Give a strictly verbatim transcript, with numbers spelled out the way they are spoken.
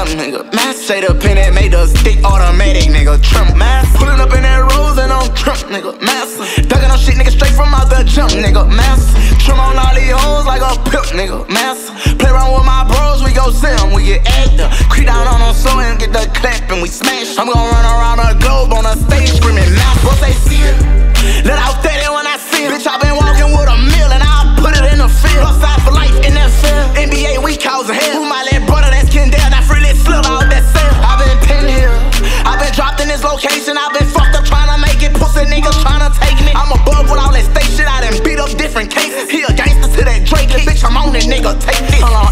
nigga. Mass say the pen that made the stick automatic, nigga. Trump, mass. Pulling up in that rose and on Trump, nigga. Mass. Ducking on shit, nigga, straight from out the jump, nigga. Mass. Trim on all these hoes like a pimp, nigga. Mass. Play around with my bros, we go see them, we get actor. Creep down on them slow and get the clap and we smash. I'm gonna run around the globe on the stage screaming, mass. What they see it? Let out steady when I see it. Bitch, I been walking with a mill and I'll put it in the field. Upside for life in that field. N B A, we causing hell. Who my little brother that's Kendall? That freely slip out that cell. I been pinned here. I been dropped in this location. I been fucked up trying to make it. Pussy niggas trying to take me. I'm above with all that state shit. I done beat up different cases. He a gangster to that Drake. Bitch, I'm on it, nigga. Take this. Hold on,